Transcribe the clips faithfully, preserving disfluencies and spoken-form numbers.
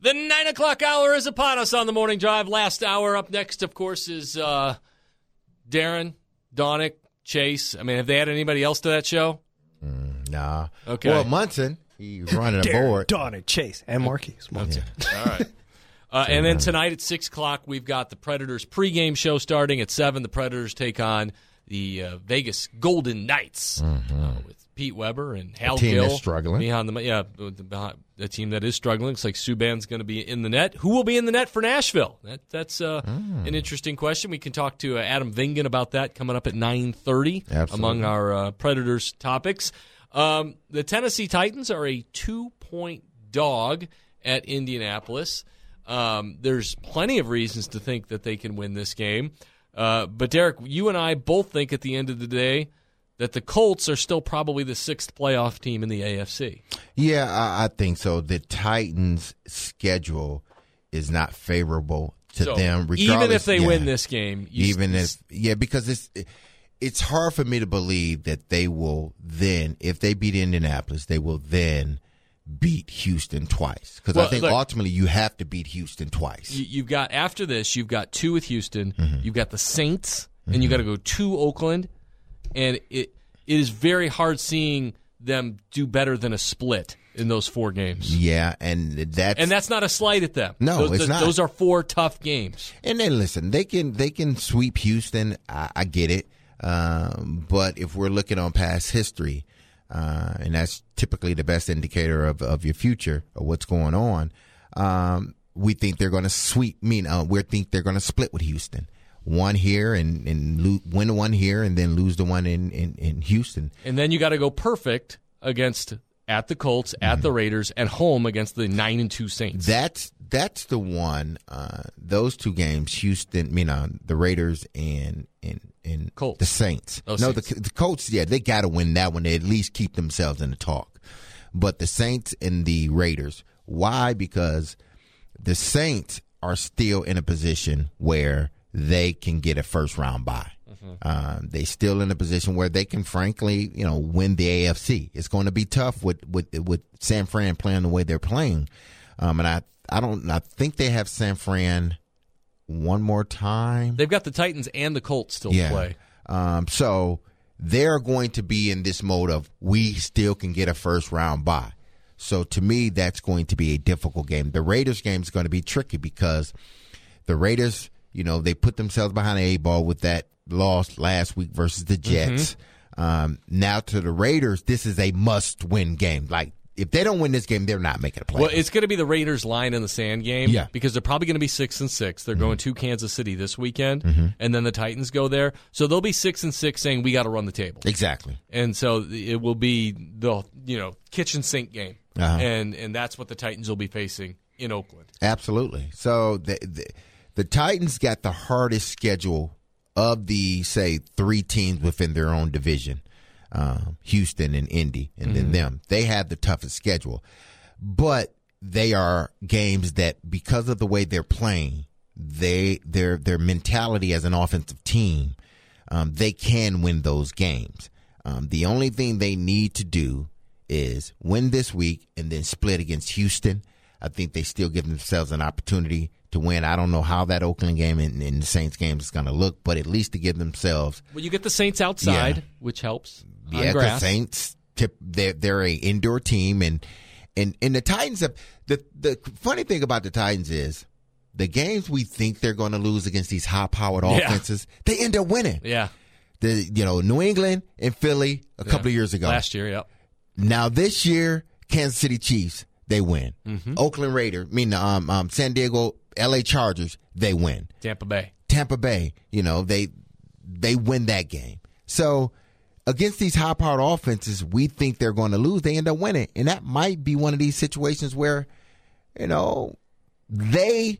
The nine o'clock hour is upon us on the Morning Drive. Last hour. Up next, of course, is uh, Darren, Donick, Chase. I mean, have they had anybody else to that show? Mm, nah. Okay. Well, Munson, he's running a Darren, board. Donick, Chase, and Marquise. Okay. All right. Uh, and then tonight at six o'clock, we've got the Predators pregame show starting at seven. The Predators take on the uh, Vegas Golden Knights mm-hmm. uh, with Pete Weber and Hal a team Gill. That's struggling. Behind the, yeah, the, the team that is struggling. Looks like Subban's going to be in the net. Who will be in the net for Nashville? That, that's uh, mm. an interesting question. We can talk to uh, Adam Vingan about that coming up at nine thirty among our uh, Predators topics. Um, the Tennessee Titans are a two-point dog at Indianapolis. Um, there's plenty of reasons to think that they can win this game. Uh, but, Derek, you and I both think at the end of the day that the Colts are still probably the sixth playoff team in the A F C. Yeah, I, I think so. The Titans' schedule is not favorable to so them. Even if they yeah, win this game. You even s- if, yeah, because it's it's hard for me to believe that they will then, if they beat Indianapolis, they will then beat Houston twice. Because well, I think look, ultimately you have to beat Houston twice. You, you've got, after this, you've got two with Houston, mm-hmm. you've got the Saints, and mm-hmm. you got to go to Oakland. And it it is very hard seeing them do better than a split in those four games. Yeah, and that's and that's not a slight at them. No, those, it's the, not. Those are four tough games. And then listen, they can they can sweep Houston. I, I get it, um, but if we're looking on past history, uh, and that's typically the best indicator of of your future or what's going on, um, we think they're going to sweep. I mean, uh, we think they're going to split with Houston. One here and, and lo- win one here and then lose the one in, in, in Houston. And then you got to go perfect against at the Colts, at mm-hmm. the Raiders, and home against the nine and two Saints. That's that's the one. Uh, those two games, Houston, I mean, uh, the Raiders and and, and Colts. the Saints. Oh, no, Saints. the the Colts. Yeah, they got to win that one to at least keep themselves in the talk. But the Saints and the Raiders. Why? Because the Saints are still in a position where they can get a first round bye. Mm-hmm. Uh, they still in a position where they can, frankly, you know, win the A F C. It's going to be tough with with with San Fran playing the way they're playing. Um, and I I don't I think they have San Fran one more time. They've got the Titans and the Colts still yeah. to play. Um, so they're going to be in this mode of we still can get a first round bye. So to me, that's going to be a difficult game. The Raiders game is going to be tricky because the Raiders, you know, they put themselves behind the eight ball with that loss last week versus the Jets. Mm-hmm. Um, now to the Raiders, this is a must-win game. Like, if they don't win this game, they're not making a play. Well, it's going to be the Raiders' line in the sand game. Yeah. Because they're probably going to be six and six. They're mm-hmm. going to Kansas City this weekend, mm-hmm. and then the Titans go there. So they'll be six and six, saying we got to run the table. Exactly. And so it will be the you know kitchen sink game, uh-huh. and and that's what the Titans will be facing in Oakland. Absolutely. So the, the the Titans got the hardest schedule of the, say, three teams within their own division, um, Houston and Indy, and mm-hmm. then them. They have the toughest schedule. But they are games that, because of the way they're playing, they their their mentality as an offensive team, um, they can win those games. Um, the only thing they need to do is win this week and then split against Houston. I think they still give themselves an opportunity to win. I don't know how that Oakland game and, and the Saints game is going to look, but at least to give themselves. Well, you get the Saints outside, yeah. which helps. Yeah, the Saints, tip, they're, they're a indoor team, and and and the Titans have the the funny thing about the Titans is the games we think they're going to lose against these high-powered yeah. offenses, they end up winning. Yeah, the you know New England and Philly a yeah. couple of years ago, last year, yep. Now this year, Kansas City Chiefs, they win. Mm-hmm. Oakland Raiders, I mean um, um San Diego, L A Chargers, they win. Tampa Bay, Tampa Bay, you know they they win that game. So against these high-powered offenses, we think they're going to lose. They end up winning, and that might be one of these situations where, you know, they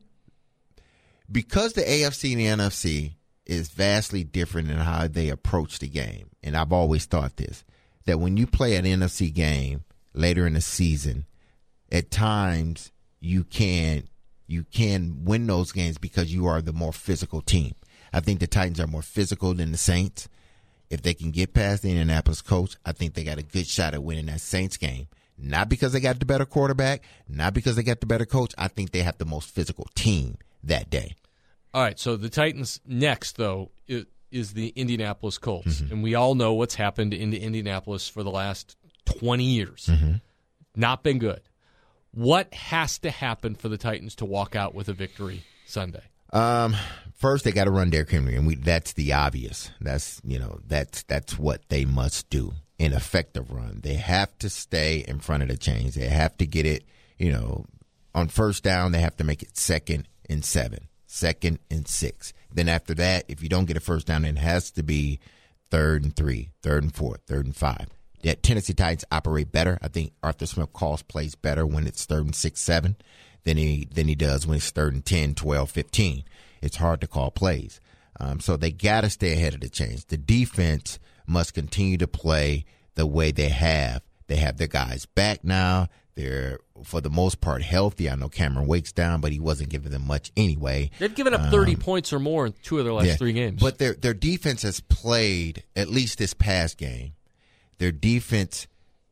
because the A F C and the N F C is vastly different in how they approach the game. And I've always thought this, that when you play an N F C game later in the season, at times you can you can win those games because you are the more physical team. I think the Titans are more physical than the Saints. If they can get past the Indianapolis Colts, I think they got a good shot at winning that Saints game. Not because they got the better quarterback, not because they got the better coach. I think they have the most physical team that day. All right, so the Titans next, though, is the Indianapolis Colts. Mm-hmm. And we all know what's happened in Indianapolis for the last twenty years. Mm-hmm. Not been good. What has to happen for the Titans to walk out with a victory Sunday? Um, first, they got to run Derrick Henry, and we, that's the obvious. That's you know that's that's what they must do. An effective run. They have to stay in front of the chains. They have to get it. You know, on first down, they have to make it second and seven, second and six. Then after that, if you don't get a first down, it has to be third and three, third and four, third and five. That Tennessee Titans operate better. I think Arthur Smith calls plays better when it's third and six, seven than he than he does when it's third and ten, twelve, fifteen. It's hard to call plays. Um, so they got to stay ahead of the chains. The defense must continue to play the way they have. They have their guys back now. They're, for the most part, healthy. I know Cameron Wake's down, but he wasn't giving them much anyway. They've given up thirty um, points or more in two of their last yeah, three games. But their their defense has played, at least this past game, their defense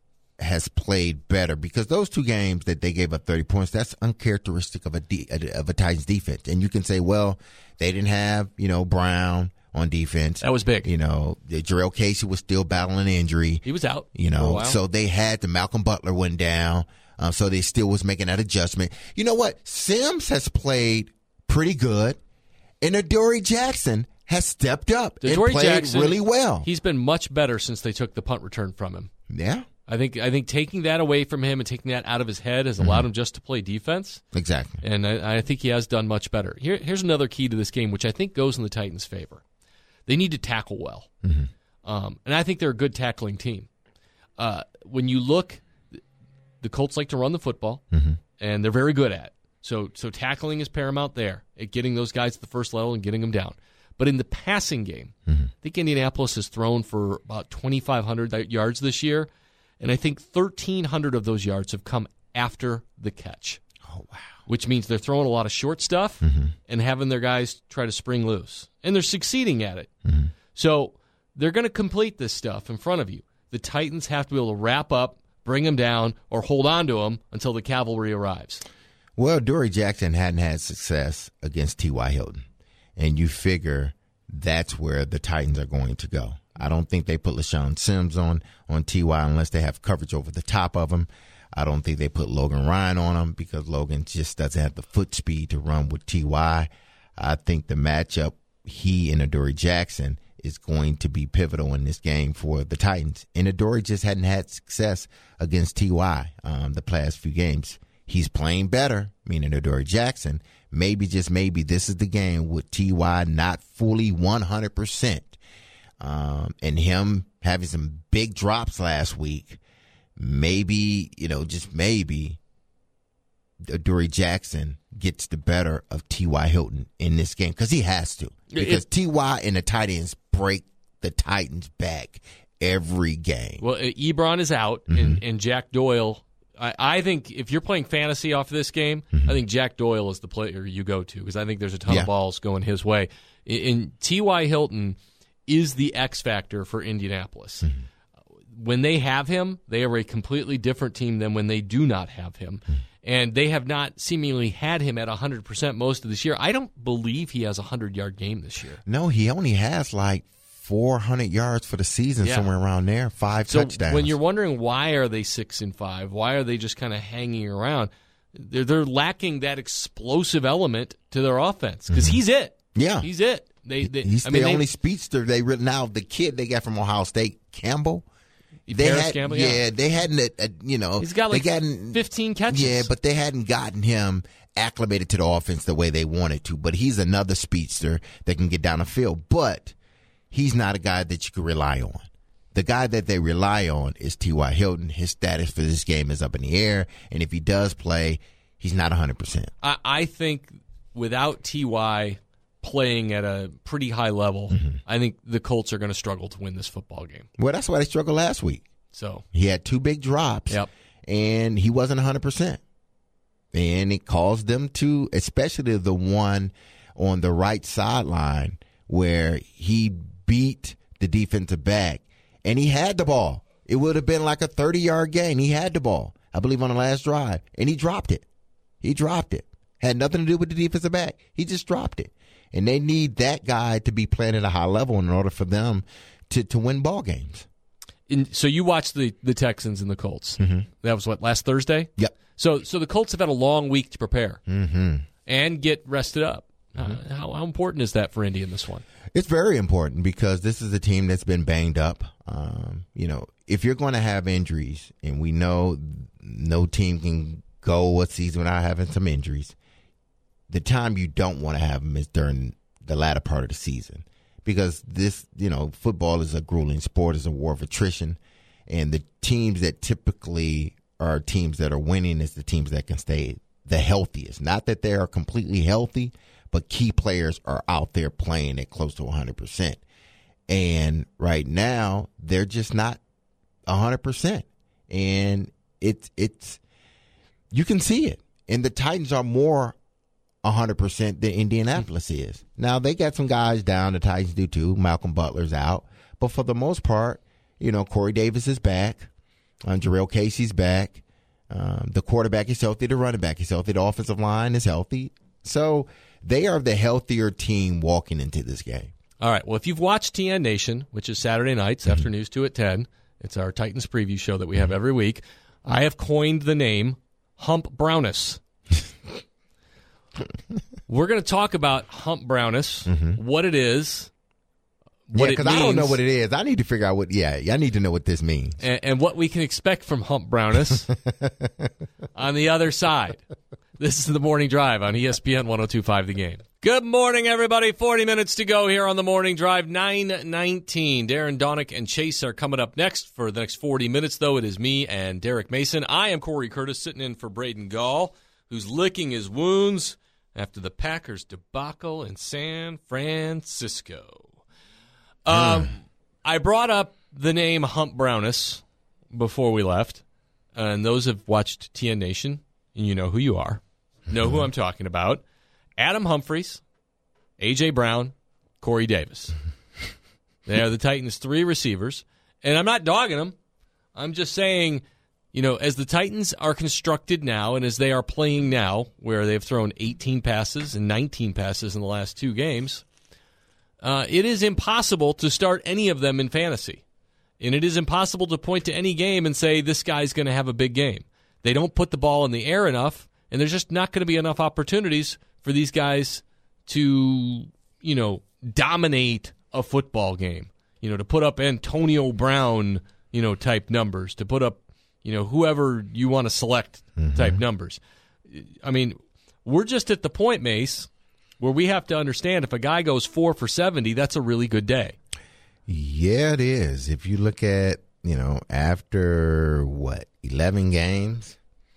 has played better because those two games that they gave up thirty points, that's uncharacteristic of a, de- of a Titans defense. And you can say, well, they didn't have, you know, Brown on defense. That was big. You know, Jarrell Casey was still battling injury. He was out. You know, so they had the Malcolm Butler went down. Um, so they still was making that adjustment. You know what? Sims has played pretty good, and Adoree Jackson has stepped up and Adoree played Jackson, really well. He's been much better since they took the punt return from him. Yeah. I think I think taking that away from him and taking that out of his head has allowed mm-hmm. him just to play defense. Exactly. And I, I think he has done much better. Here, here's another key to this game, which I think goes in the Titans' favor. They need to tackle well. Mm-hmm. Um, and I think they're a good tackling team. Uh, when you look, the Colts like to run the football, mm-hmm. and they're very good at it. So, so tackling is paramount there, at getting those guys to the first level and getting them down. But in the passing game, mm-hmm. I think Indianapolis has thrown for about twenty-five hundred yards this year, and I think thirteen hundred of those yards have come after the catch. Oh, wow. Which means they're throwing a lot of short stuff mm-hmm. and having their guys try to spring loose. And they're succeeding at it. Mm-hmm. So they're going to complete this stuff in front of you. The Titans have to be able to wrap up, bring them down, or hold on to them until the cavalry arrives. Well, Adoree Jackson hadn't had success against T Y. Hilton. And you figure that's where the Titans are going to go. I don't think they put LaShawn Sims on, on T Y unless they have coverage over the top of him. I don't think they put Logan Ryan on him because Logan just doesn't have the foot speed to run with T Y. I think the matchup, he and Adoree Jackson, is going to be pivotal in this game for the Titans. And Adoree just hadn't had success against T Y um, the past few games. He's playing better, meaning Adoree Jackson. Maybe, just maybe, this is the game with T Y not fully one hundred percent. Um, and him having some big drops last week. Maybe, you know, just maybe Adoree Jackson gets the better of T Y. Hilton in this game because he has to. Because T Y and the Titans break the Titans back every game. Well, Ebron is out, mm-hmm. and, and Jack Doyle. I, I think if you're playing fantasy off of this game, mm-hmm. I think Jack Doyle is the player you go to because I think there's a ton yeah. of balls going his way. And T Y. Hilton is the X factor for Indianapolis. Mm-hmm. When they have him, they are a completely different team than when they do not have him. Mm-hmm. And they have not seemingly had him at one hundred percent most of this year. I don't believe he has a hundred-yard game this year. No, he only has like four hundred yards for the season, yeah. somewhere around there, five so touchdowns. When you're wondering why are they six and five, why are they just kind of hanging around, they're, they're lacking that explosive element to their offense because mm-hmm. he's it. Yeah. He's it. They, they, he's I the mean, only they, speedster they really, now the kid they got from Ohio State, Campbell. They Paris had, Campbell, yeah, yeah, they hadn't, uh, you know. He's got like they gotten, fifteen catches. Yeah, but they hadn't gotten him acclimated to the offense the way they wanted to. But he's another speedster that can get down the field. But he's not a guy that you can rely on. The guy that they rely on is T Y. Hilton. His status for this game is up in the air. And if he does play, he's not one hundred percent. I, I think without T Y playing at a pretty high level, mm-hmm. I think the Colts are going to struggle to win this football game. Well, that's why they struggled last week. So he had two big drops, yep. and he wasn't one hundred percent. And it caused them to, especially the one on the right sideline where he beat the defensive back, and he had the ball. It would have been like a thirty-yard gain. He had the ball, I believe, on the last drive, and he dropped it. He dropped it. Had nothing to do with the defensive back. He just dropped it. And they need that guy to be playing at a high level in order for them to, to win ball games. In, so you watched the, the Texans and the Colts. Mm-hmm. That was, what, last Thursday? Yep. So so the Colts have had a long week to prepare mm-hmm. and get rested up. Mm-hmm. Uh, how, how important is that for Indy in this one? It's very important because this is a team that's been banged up. Um, you know, if you're going to have injuries, and we know no team can go a season without having some injuries, the time you don't want to have them is during the latter part of the season. Because this, you know, football is a grueling sport, it's a war of attrition. And the teams that typically are teams that are winning is the teams that can stay the healthiest. Not that they are completely healthy, but key players are out there playing at close to one hundred percent. And right now, they're just not one hundred percent. And it's, it's, you can see it. And the Titans are more one hundred percent than Indianapolis is. Now, they got some guys down. The Titans do too. Malcolm Butler's out. But for the most part, you know, Corey Davis is back. Um, Jarrell Casey's back. Um, the quarterback is healthy. The running back is healthy. The offensive line is healthy. So they are the healthier team walking into this game. All right. Well, if you've watched T N Nation, which is Saturday nights mm-hmm. after News two at ten, it's our Titans preview show that we have every week, I have coined the name Hump Brownus. We're going to talk about Hump Brownus, mm-hmm. what it is, what yeah, it means. because I don't know what it is. I need to figure out what, yeah, I need to know what this means. And, and what we can expect from Hump Brownus on the other side. This is the Morning Drive on E S P N one oh two point five The Game. Good morning, everybody. forty minutes to go here on the Morning Drive, nine nineteen. Darren Donick and Chase are coming up next. For the next forty minutes, though, it is me and Derek Mason. I am Corey Curtis, sitting in for Braden Gall, who's licking his wounds after the Packers debacle in San Francisco. Um, mm. I brought up the name Hump Brownus before we left, and those have watched T N Nation, and you know who you are, know who I'm talking about. Adam Humphries, A J. Brown, Corey Davis. They are the Titans' three receivers, and I'm not dogging them. I'm just saying, you know, as the Titans are constructed now and as they are playing now, where they've thrown eighteen passes and nineteen passes in the last two games, uh, it is impossible to start any of them in fantasy. And it is impossible to point to any game and say, this guy's going to have a big game. They don't put the ball in the air enough, and there's just not going to be enough opportunities for these guys to, you know, dominate a football game. You know, to put up Antonio Brown, you know, type numbers, to put up, you know, whoever you want to select mm-hmm. type numbers. I mean, we're just at the point, Mace, where we have to understand if a guy goes four for seventy, that's a really good day. Yeah, it is. If you look at, you know, after, what, eleven games,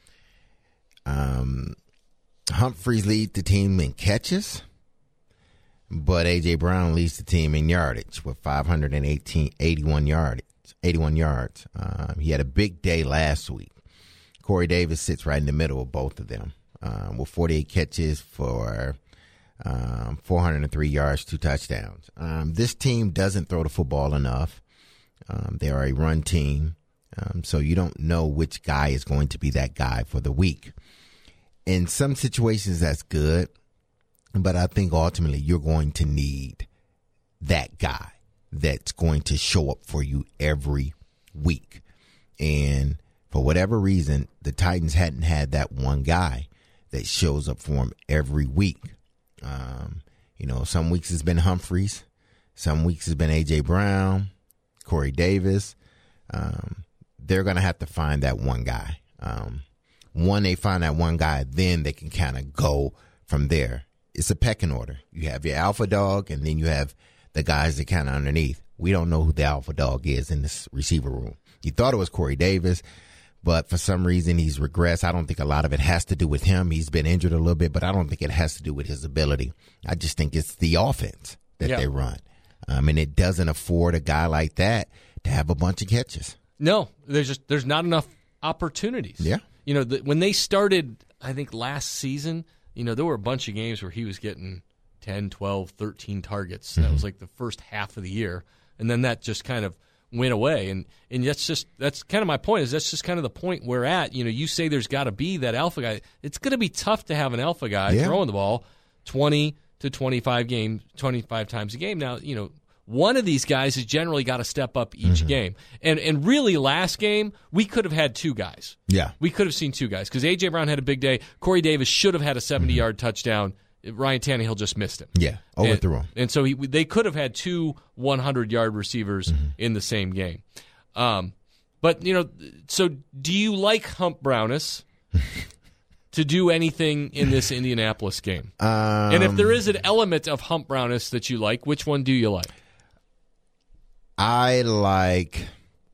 um, Humphries leads the team in catches, but A J. Brown leads the team in yardage with five hundred eighteen, eighty-one yardage. eighty-one yards. Um, he had a big day last week. Corey Davis sits right in the middle of both of them um, with forty-eight catches for um, four hundred three yards, two touchdowns. Um, this team doesn't throw the football enough. Um, they are a run team, um, so you don't know which guy is going to be that guy for the week. In some situations, that's good, but I think ultimately you're going to need that guy that's going to show up for you every week. And for whatever reason, the Titans hadn't had that one guy that shows up for them every week. Um, you know, some weeks it's been Humphries. Some weeks it's been A J. Brown, Corey Davis. Um, they're going to have to find that one guy. Um, When they find that one guy, then they can kind of go from there. It's a pecking order. You have your alpha dog, and then you have the guys that kind of underneath. We don't know who the alpha dog is in this receiver room. You thought it was Corey Davis, but for some reason he's regressed. I don't think a lot of it has to do with him. He's been injured a little bit, but I don't think it has to do with his ability. I just think it's the offense that yeah. they run. Um, and it doesn't afford a guy like that to have a bunch of catches. No, there's just there's not enough opportunities. Yeah. You know, the, when they started, I think last season, you know, there were a bunch of games where he was getting ten, twelve, thirteen targets. Mm-hmm. That was like the first half of the year. And then that just kind of win away. And and that's just that's kind of my point. Is that's just kind of the point we're at. You know, you say there's got to be that alpha guy. It's going to be tough to have an alpha guy yeah. throwing the ball twenty to twenty-five games, twenty-five times a game. Now, you know, one of these guys has generally got to step up each mm-hmm. game. And and really, last game, we could have had two guys. Yeah. We could have seen two guys because A J. Brown had a big day. Corey Davis should have had a seventy-yard mm-hmm. touchdown. Ryan Tannehill just missed him. Yeah, overthrew him. And so he, they could have had two hundred-yard receivers mm-hmm. in the same game. Um, but, you know, so do you like Hump Brownis to do anything in this Indianapolis game? Um, and if there is an element of Hump Brownis that you like, which one do you like? I like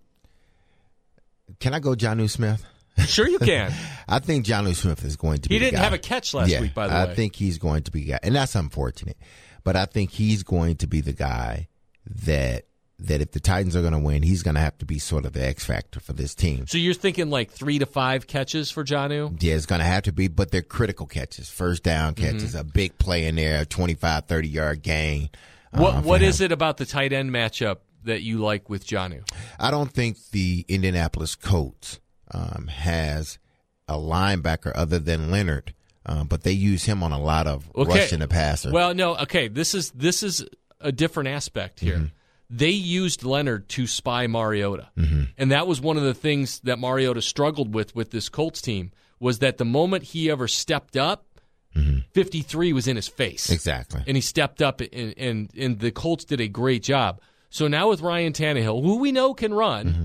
– can I go Jonnu Smith? Sure you can. I think Jonnu Smith is going to be He didn't the guy. have a catch last yeah, week, by the I way. I think he's going to be the guy. And that's unfortunate. But I think he's going to be the guy that that if the Titans are going to win, he's going to have to be sort of the X factor for this team. So you're thinking like three to five catches for Jonnu? Yeah, it's going to have to be, but they're critical catches. First down catches, mm-hmm. a big play in there, a twenty-five, thirty-yard gain. What uh, What him. is it about the tight end matchup that you like with Jonnu? I don't think the Indianapolis Colts um, has – a linebacker other than Leonard, um, but they use him on a lot of okay. rushing the passer. Well, no, okay, this is this is a different aspect here. Mm-hmm. They used Leonard to spy Mariota, mm-hmm. and that was one of the things that Mariota struggled with with this Colts team was that the moment he ever stepped up, mm-hmm. fifty-three was in his face. Exactly. And he stepped up, and, and, and the Colts did a great job. So now with Ryan Tannehill, who we know can run, mm-hmm.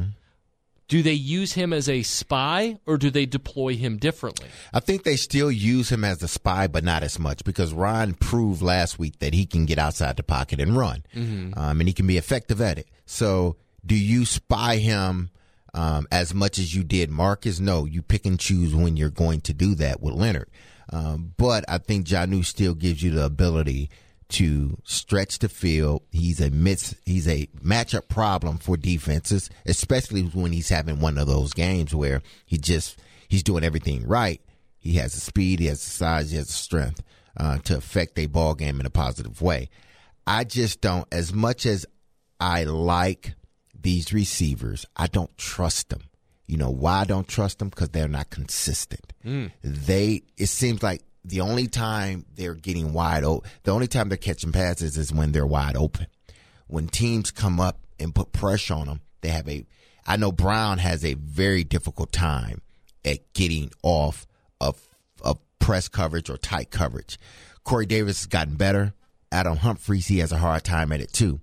do they use him as a spy, or do they deploy him differently? I think they still use him as a spy, but not as much, because Ryan proved last week that he can get outside the pocket and run, mm-hmm. um, and he can be effective at it. So do you spy him um, as much as you did Marcus? No, you pick and choose when you're going to do that with Leonard. Um, but I think Jonnu still gives you the ability to stretch the field. He's a miss, he's a matchup problem for defenses, especially when he's having one of those games where he just he's doing everything right. He has the speed, he has the size, he has the strength uh, to affect a ball game in a positive way. I just don't, as much as I like these receivers, I don't trust them. You know why I don't trust them? Because they're not consistent. Mm. They it seems like the only time they're getting wide open, the only time they're catching passes is when they're wide open. When teams come up and put pressure on them, they have a, I know Brown has a very difficult time at getting off of, of press coverage or tight coverage. Corey Davis has gotten better. Adam Humphries, he has a hard time at it too.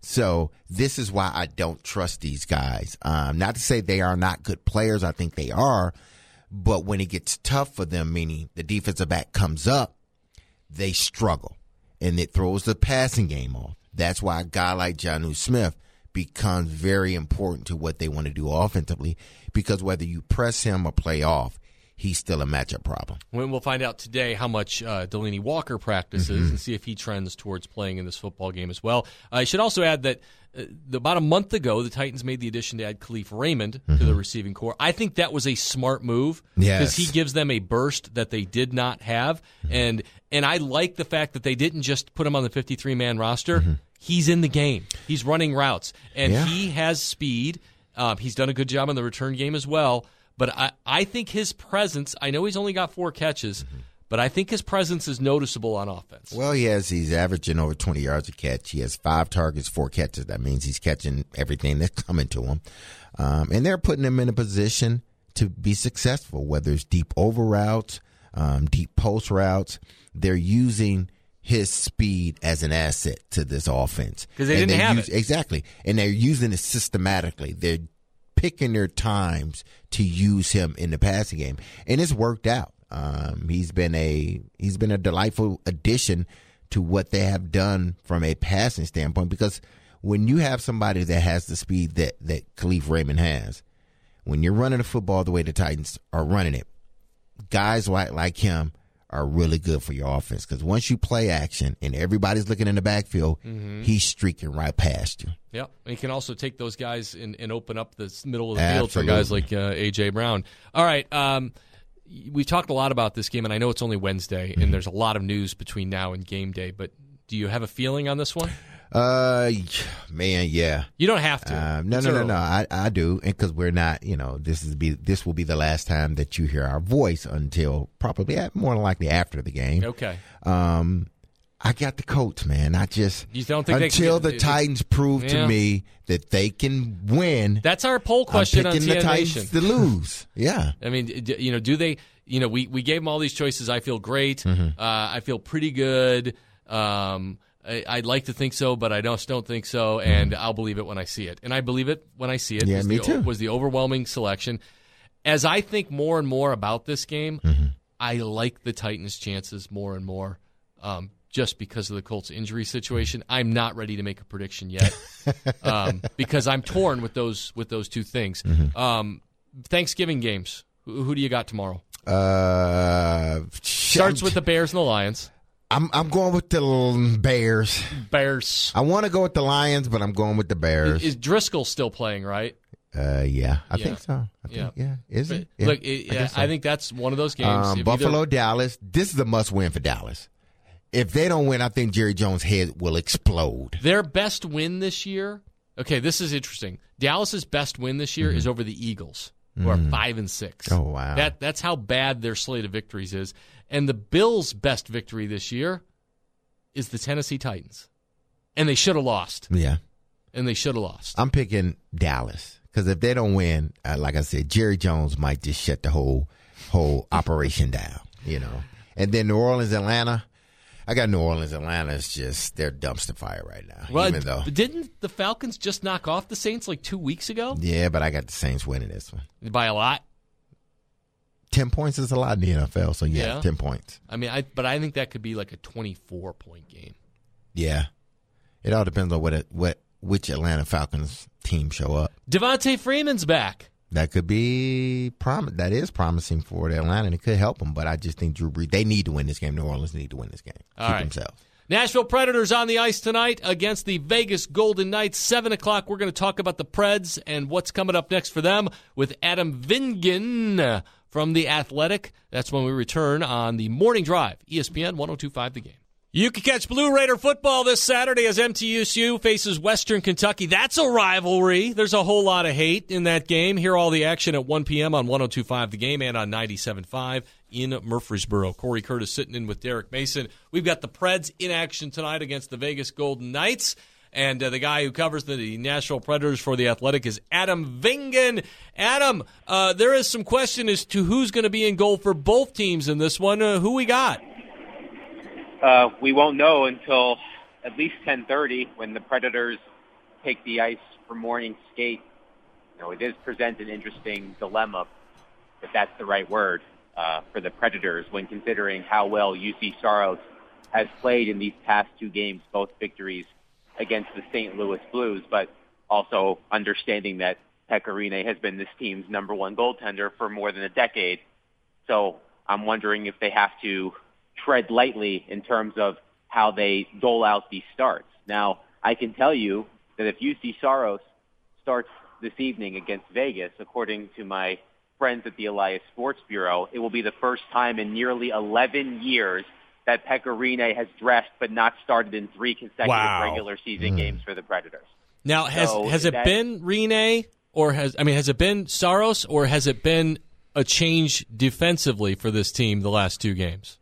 So this is why I don't trust these guys. Um, not to say they are not good players. I think they are. But when it gets tough for them, meaning the defensive back comes up, they struggle. And it throws the passing game off. That's why a guy like Jonnu Smith becomes very important to what they want to do offensively, because whether you press him or play off, he's still a matchup problem. We'll find out today how much uh, Delaney Walker practices mm-hmm. and see if he trends towards playing in this football game as well. I should also add that uh, about a month ago, the Titans made the addition to add Khalif Raymond mm-hmm. to the receiving corps. I think that was a smart move because yes. he gives them a burst that they did not have. Mm-hmm. And and I like the fact that they didn't just put him on the fifty-three man roster. Mm-hmm. He's in the game. He's running routes. And yeah. he has speed. Um, he's done a good job in the return game as well. But I, I think his presence, I know he's only got four catches, mm-hmm. but I think his presence is noticeable on offense. Well, he has, he's averaging over twenty yards a catch. He has five targets, four catches. That means he's catching everything that's coming to him. Um, and they're putting him in a position to be successful, whether it's deep over routes, um, deep post routes. They're using his speed as an asset to this offense. Because they didn't have use, it. Exactly. And they're using it systematically. They're picking their times to use him in the passing game, and it's worked out. Um, he's been a he's been a delightful addition to what they have done from a passing standpoint. Because when you have somebody that has the speed that that Khalif Raymond has, when you're running the football the way the Titans are running it, guys like like him are really good for your offense. Because once you play action and everybody's looking in the backfield, mm-hmm. he's streaking right past you. Yeah, and he can also take those guys and, and open up the middle of the Absolutely. field for guys like uh, A J. Brown. All right, um, we've talked a lot about this game, and I know it's only Wednesday, mm-hmm. and there's a lot of news between now and game day, but do you have a feeling on this one? Uh, man, yeah. You don't have to. Uh, no, It's no, no, early. no. I, I do, and because we're not, you know, this is be this will be the last time that you hear our voice until probably more than likely after the game. Okay. Um, I got the Colts, man. I just You don't think they can until get- the Titans prove Yeah. to me that they can win. That's our poll question I'm on picking T the N Titans Nation. to lose. Yeah. I mean, d- you know, do they? You know, we, we gave them all these choices. I feel great. Mm-hmm. Uh, I feel pretty good. Um, I, I'd like to think so, but I just don't think so. And I'll believe it when I see it. And I believe it when I see it. Mm-hmm. Yeah, was me the, too. Was the overwhelming selection. As I think more and more about this game, Mm-hmm. I like the Titans' chances more and more. Um, just because of the Colts injury situation, I'm not ready to make a prediction yet um, because I'm torn with those with those two things. Mm-hmm. Um, Thanksgiving games. Who, who do you got tomorrow? Uh, Starts with the Bears and the Lions. I'm I'm going with the Bears. Bears. I want to go with the Lions, but I'm going with the Bears. Is Driscoll still playing, right? Uh, yeah, I Yeah. think so. I think, Yeah. yeah. Is But it? Yeah, Look, it, I yeah, guess so. I think that's one of those games. Um, If Buffalo, either- Dallas. This is a must-win for Dallas. If they don't win, I think Jerry Jones' head will explode. their best win this year. Okay, this is interesting. Dallas's best win this year is over the Eagles, who are five and six. Mm-hmm. Oh, wow. That that's how bad their slate of victories is. And the Bills' best victory this year is the Tennessee Titans, and they should have lost. Yeah, And they should have lost. I'm picking Dallas because if they don't win, uh, like I said, Jerry Jones might just shut the whole whole operation down. You know, and then New Orleans, Atlanta. I got New Orleans, Atlanta. It's just they're dumpster fire right now. Well, even though, didn't the Falcons just knock off the Saints like two weeks ago yeah, but I got the Saints winning this one. by a lot? Ten points is a lot in the N F L, so yeah, Yeah. ten points. I mean, I but I think that could be like a twenty-four point game. Yeah, it all depends on what it, what which Atlanta Falcons team show up. Devontae Freeman's back. That could be prom- That is promising for the Atlanta, and it could help them. But I just think Drew Brees. They need to win this game. New Orleans need to win this game. All Keep right. themselves. Nashville Predators on the ice tonight against the Vegas Golden Knights. seven o'clock, we're going to talk about the Preds and what's coming up next for them with Adam Vingan from The Athletic. That's when we return on the Morning Drive, E S P N one oh two point five The Game. You can catch Blue Raider football this Saturday as M T S U faces Western Kentucky. That's a rivalry. There's a whole lot of hate in that game. Hear all the action at one p.m. on one oh two point five The Game and on ninety-seven point five in Murfreesboro. Corey Curtis sitting in with Derek Mason. We've got the Preds in action tonight against the Vegas Golden Knights. And uh, the guy who covers the, the Nashville Predators for The Athletic is Adam Vingan. Adam, uh, there is some question as to who's going to be in goal for both teams in this one. Uh, who we got? Uh, we won't know until at least ten thirty when the Predators take the ice for morning skate. You know, it does present an interesting dilemma, if that's the right word, uh, for the Predators when considering how well U C Saros has played in these past two games, both victories against the Saint Louis Blues, but also understanding that Pekka Rinne has been this team's number one goaltender for more than a decade. So I'm wondering if they have to tread lightly in terms of how they dole out these starts. Now, I can tell you that if U C Saros starts this evening against Vegas, according to my friends at the Elias Sports Bureau, it will be the first time in nearly eleven years that Pekka Rinne has dressed but not started in three consecutive Wow. regular season Mm. games for the Predators. Now, has So has it that- been Rinne or has I mean has it been Saros or has it been a change defensively for this team the last two games?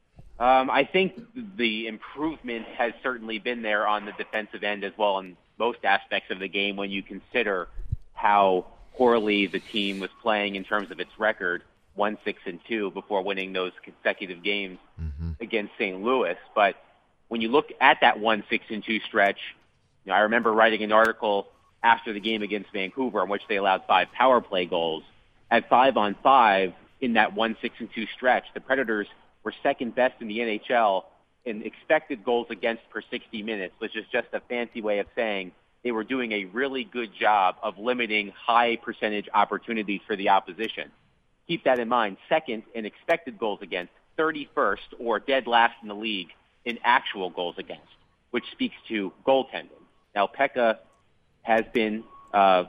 Um, I think the improvement has certainly been there on the defensive end as well in most aspects of the game when you consider how poorly the team was playing in terms of its record, one six and two, before winning those consecutive games Mm-hmm. against Saint Louis. But when you look at that one six and two stretch, you know, I remember writing an article after the game against Vancouver in which they allowed five power play goals. At five on five in that one six and two stretch, the Predators were second best in the N H L in expected goals against per sixty minutes, which is just a fancy way of saying they were doing a really good job of limiting high percentage opportunities for the opposition. Keep that in mind. Second in expected goals against, thirty-first or dead last in the league in actual goals against, which speaks to goaltending. Now, Pekka has been, uh,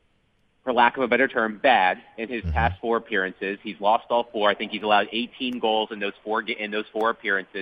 for lack of a better term, bad in his Mm-hmm. past four appearances. He's lost all four. I think he's allowed eighteen goals in those four in those four appearances.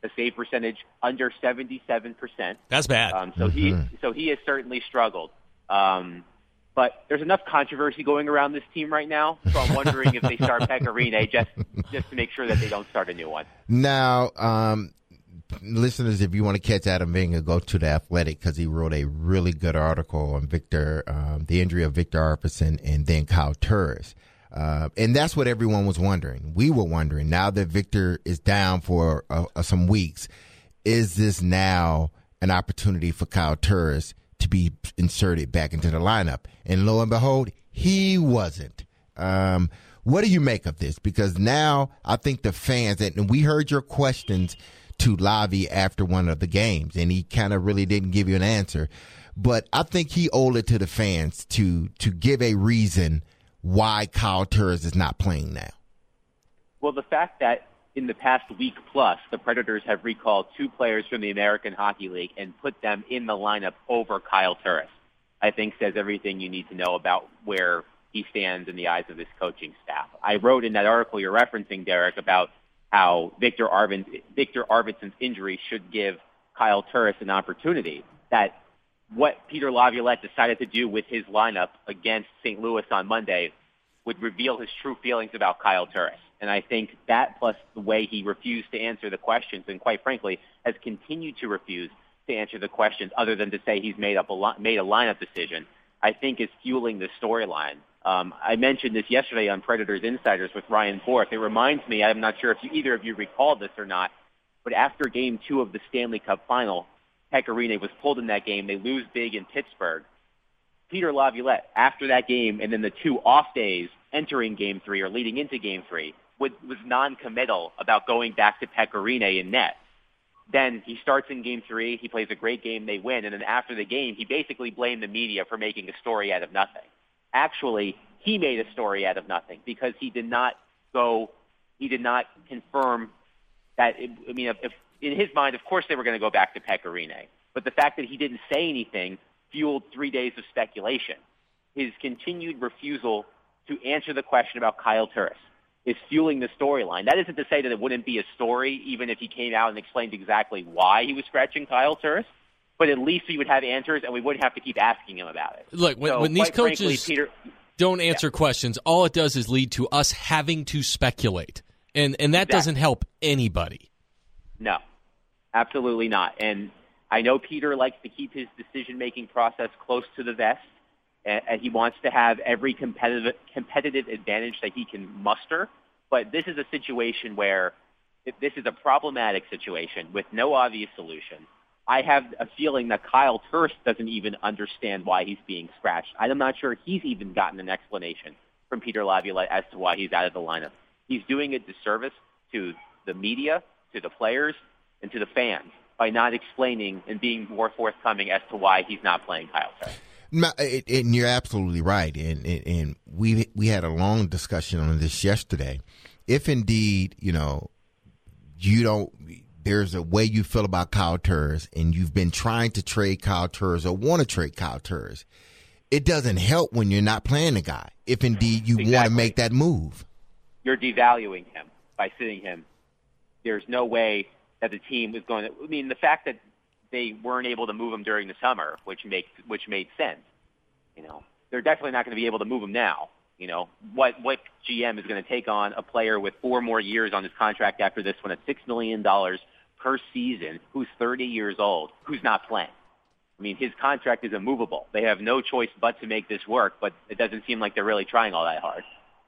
a save percentage under seventy-seven percent. That's bad. Um, so mm-hmm. he so he has certainly struggled. Um, but there's enough controversy going around this team right now, so I'm wondering if they start Pekka Rinne just just to make sure that they don't start a new one. Now, um, listeners, if you want to catch Adam Vinga, go to The Athletic because he wrote a really good article on Victor, um, the injury of Victor Arvidsson and then Kyle Turris. Uh, and that's what everyone was wondering. We were wondering, now that Victor is down for uh, uh, some weeks, is this now an opportunity for Kyle Turris to be inserted back into the lineup? And lo and behold, he wasn't. Um, what do you make of this? Because now I think the fans, and we heard your questions to Lavi after one of the games, and he kind of really didn't give you an answer. But I think he owed it to the fans to to give a reason why Kyle Turris is not playing now. Well, the fact that in the past week plus, the Predators have recalled two players from the American Hockey League and put them in the lineup over Kyle Turris, I think says everything you need to know about where he stands in the eyes of this coaching staff. I wrote in that article you're referencing, Derek, about how Victor Arvind, Victor Arvidsson's injury should give Kyle Turris an opportunity. That what Peter Laviolette decided to do with his lineup against Saint Louis on Monday would reveal his true feelings about Kyle Turris. And I think that, plus the way he refused to answer the questions, and quite frankly has continued to refuse to answer the questions other than to say he's made up a li- made a lineup decision, I think is fueling the storyline. Um, I mentioned this yesterday on Predators Insiders with Ryan Bork. It reminds me, I'm not sure if you, either of you recall this or not, but after Game two of the Stanley Cup Final, Pekka Rinne was pulled in that game. They lose big in Pittsburgh. Peter Laviolette, after that game and then the two off days entering Game three or leading into Game three, would, was non-committal about going back to Pekka Rinne in net. Then he starts in Game three. He plays a great game. They win. And then after the game, he basically blamed the media for making a story out of nothing. Actually, he made a story out of nothing because he did not go, he did not confirm that, it, I mean, if, if in his mind, of course they were going to go back to Pekka Rinne. But the fact that he didn't say anything fueled three days of speculation. His continued refusal to answer the question about Kyle Turris is fueling the storyline. That isn't to say that it wouldn't be a story even if he came out and explained exactly why he was scratching Kyle Turris, but at least we would have answers and we wouldn't have to keep asking him about it. Look, when, so, when these coaches frankly, Peter, don't answer yeah. questions, all it does is lead to us having to speculate, and, and that exactly. doesn't help anybody. No, absolutely not. And I know Peter likes to keep his decision-making process close to the vest, and he wants to have every competitive competitive advantage that he can muster. But this is a situation where this is a problematic situation with no obvious solution. I have a feeling that Kyle Turris doesn't even understand why he's being scratched. I'm not sure he's even gotten an explanation from Peter Laviolette as to why he's out of the lineup. He's doing a disservice to the media, to the players, and to the fans by not explaining and being more forthcoming as to why he's not playing Kyle Turris. And you're absolutely right. And, and we we had a long discussion on this yesterday. If indeed, you know, you don't, there's a way you feel about Kyle Turris and you've been trying to trade Kyle Turris or want to trade Kyle Turris, it doesn't help when you're not playing the guy. If indeed you exactly. want to make that move. You're devaluing him by sitting him. There's no way that the team is going to, I mean, the fact that they weren't able to move him during the summer, which makes which made sense. You know, they're definitely not going to be able to move him now. You know, what what G M is going to take on a player with four more years on his contract after this one at six million dollars per season, who's thirty years old, who's not playing? I mean, his contract is immovable. They have no choice but to make this work, but it doesn't seem like they're really trying all that hard.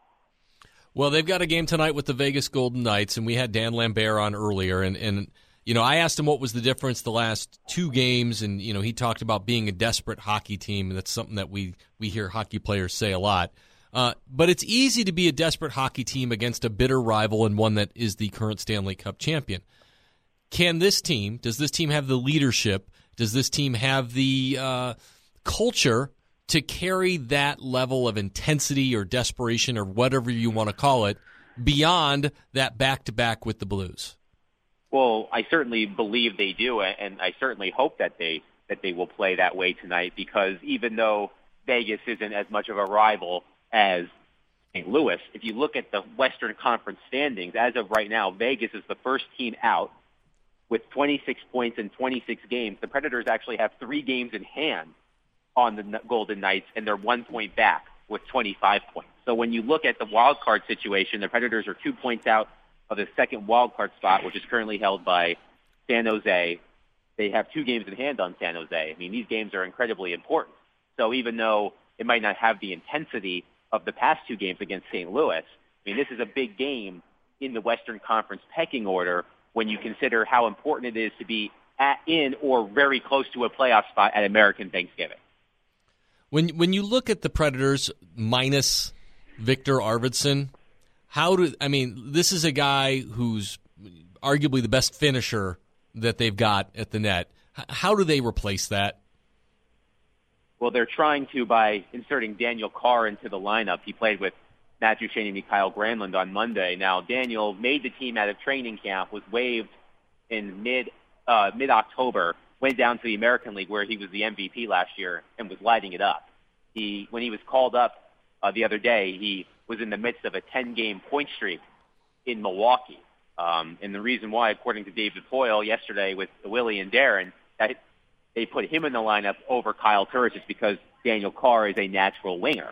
Well, they've got a game tonight with the Vegas Golden Knights, and we had Dan Lambert on earlier, and, and you know, I asked him what was the difference the last two games, and, you know, he talked about being a desperate hockey team, and that's something that we, we hear hockey players say a lot. Uh, but it's easy to be a desperate hockey team against a bitter rival and one that is the current Stanley Cup champion. Can this team, does this team have the leadership, does this team have the uh, culture to carry that level of intensity or desperation or whatever you want to call it beyond that back-to-back with the Blues? Well, I certainly believe they do, and I certainly hope that they that they will play that way tonight, because even though Vegas isn't as much of a rival as Saint Louis, if you look at the Western Conference standings, as of right now, Vegas is the first team out, with twenty-six points in twenty-six games. The Predators actually have three games in hand on the Golden Knights, and they're one point back with twenty-five points. So when you look at the wild card situation, the Predators are two points out of the second wild card spot, which is currently held by San Jose. They have two games in hand on San Jose. I mean, these games are incredibly important. So even though it might not have the intensity of the past two games against Saint Louis, I mean, this is a big game in the Western Conference pecking order when you consider how important it is to be at, in or very close to a playoff spot at American Thanksgiving. When when you look at the Predators minus Victor Arvidsson, how do I mean? This is a guy who's arguably the best finisher that they've got at the net. How do they replace that? Well, they're trying to by inserting Daniel Carr into the lineup. He played with Matt Duchene and Mikhail Granlund on Monday. Now, Daniel made the team out of training camp, was waived in mid uh, mid October. Went down to the American League where he was the M V P last year and was lighting it up. He, when he was called up uh, the other day, he was in the midst of a ten-game point streak in Milwaukee. Um, and the reason why, according to David Poyle yesterday with Willie and Darren, that they put him in the lineup over Kyle Turris is because Daniel Carr is a natural winger.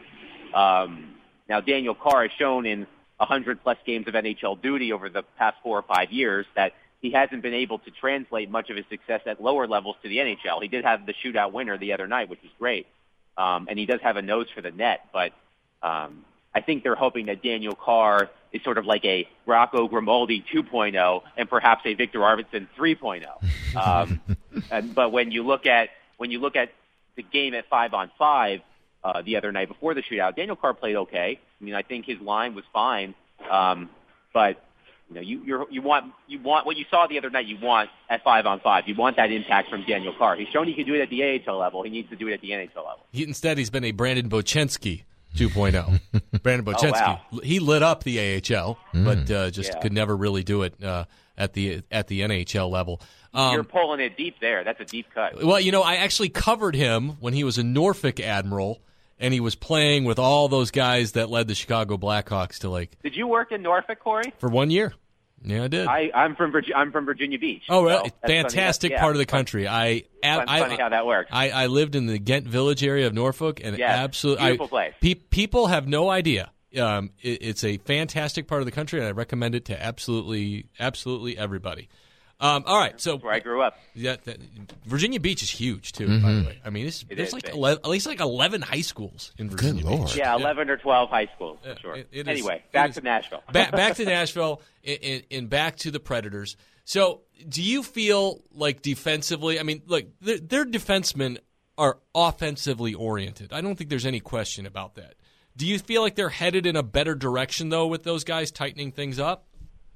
Um, now, Daniel Carr has shown in one hundred plus games of N H L duty over the past four or five years that he hasn't been able to translate much of his success at lower levels to the N H L. He did have the shootout winner the other night, which was great. Um, and he does have a nose for the net. But um, I think they're hoping that Daniel Carr is sort of like a Rocco Grimaldi two point oh and perhaps a Victor Arvidsson three point oh. Um, and, but when you look at when you look at the game at five on five uh, the other night before the shootout, Daniel Carr played okay. I mean, I think his line was fine. Um, but You know, you you're, you want you want what you saw the other night. You want at five on five. You want that impact from Daniel Carr. He's shown he can do it at the A H L level. He needs to do it at the N H L level. He, instead, he's been a Brandon Bochenski two point oh. Brandon Bochenski. Oh, wow. He lit up the A H L, mm. but uh, just yeah. could never really do it uh, at the at the N H L level. Um, You're pulling it deep there. That's a deep cut. Well, you know, I actually covered him when he was a Norfolk Admiral. And he was playing with all those guys that led the Chicago Blackhawks to like. Did you work in Norfolk, Corey? For one year. Yeah, I did. I, I'm from Virginia. I'm from Virginia Beach. Oh, really? So Fantastic funny. part Yeah, of the fun. country. I, Fun, I, funny how that works. I, I lived in the Ghent Village area of Norfolk, and Yes, absolutely, beautiful place. Pe- people have no idea. Um, it, it's a fantastic part of the country, and I recommend it to absolutely, absolutely everybody. Um, all right, so That's where I grew up. Yeah, that, Virginia Beach is huge too. Mm-hmm. By the way, I mean, it's, there's is like big. ele- at least like eleven high schools in Virginia Good Lord. Beach. Yeah, eleven or twelve high schools. Yeah, Sure. it- it is- anyway, it back is- to Nashville. back, back to Nashville and, and, and back to the Predators. So, do you feel like defensively? I mean, look, their, their defensemen are offensively oriented. I don't think there's any question about that. Do you feel like they're headed in a better direction though with those guys tightening things up?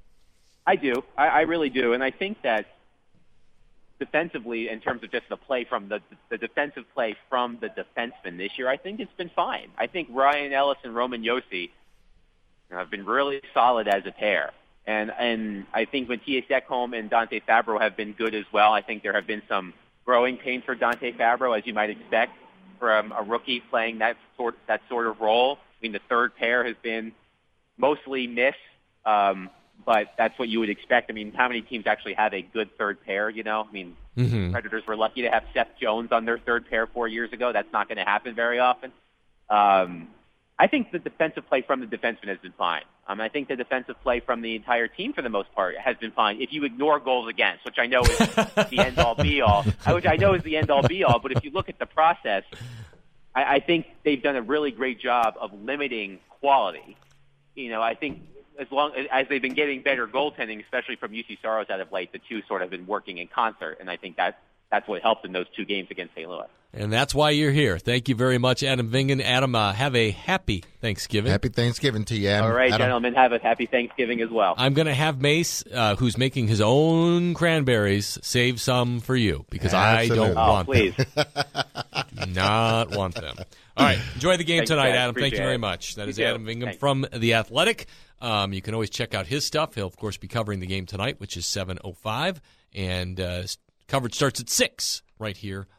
I do. I, I really do, and I think that defensively, in terms of just the play from the the defensive play from the defensemen this year, I think it's been fine. I think Ryan Ellis and Roman Josi have been really solid as a pair. And and I think Matthias Ekholm and Dante Fabro have been good as well. I think there have been some growing pains for Dante Fabro, as you might expect from a rookie playing that sort that sort of role. I mean, the third pair has been mostly miss, um, but that's what you would expect. I mean, how many teams actually have a good third pair, you know? I mean, Mm-hmm. Predators were lucky to have Seth Jones on their third pair four years ago. That's not going to happen very often. Um, I think the defensive play from the defenseman has been fine. Um, I think the defensive play from the entire team, for the most part, has been fine. If you ignore goals against, which I know is the end-all, be-all, which I know is the end-all, be-all, but if you look at the process, I, I think they've done a really great job of limiting quality. You know, I think as long as they've been getting better goaltending, especially from U C Saros out of late, the two sort of been working in concert, and I think that that's what helped in those two games against Saint Louis. And that's why you're here. Thank you very much, Adam Vingan. Adam, uh, have a happy Thanksgiving. Happy Thanksgiving to you, Adam. All right, Adam. gentlemen, have a happy Thanksgiving as well. I'm going to have Mace, uh, who's making his own cranberries, save some for you because Absolutely. I don't Oh, want please. them. Do not want them. All right, enjoy the game Thanks, tonight, guys. Adam. Thank you Appreciate very it. much. That You is too. Adam Vingan Thanks. from The Athletic. Um, you can always check out his stuff. He'll, of course, be covering the game tonight, which is seven oh five, and uh, coverage starts at six right here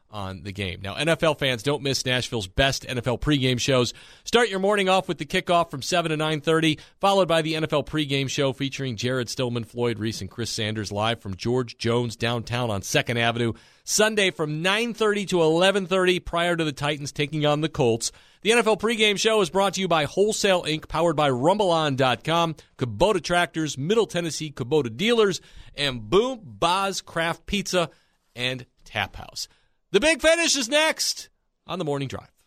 on the game. Now, N F L fans, don't miss Nashville's best N F L pregame shows. Start your morning off with the kickoff from seven to nine thirty, followed by the N F L pregame show featuring Jared Stillman, Floyd Reese, and Chris Sanders live from George Jones downtown on second Avenue. Sunday from nine thirty to eleven thirty prior to the Titans taking on the Colts. The N F L pregame show is brought to you by Wholesale Incorporated, powered by Rumble On dot com, Kubota Tractors, Middle Tennessee Kubota Dealers, and Boom Boz Craft Pizza and Tap House. The Big Finish is next on the Morning Drive.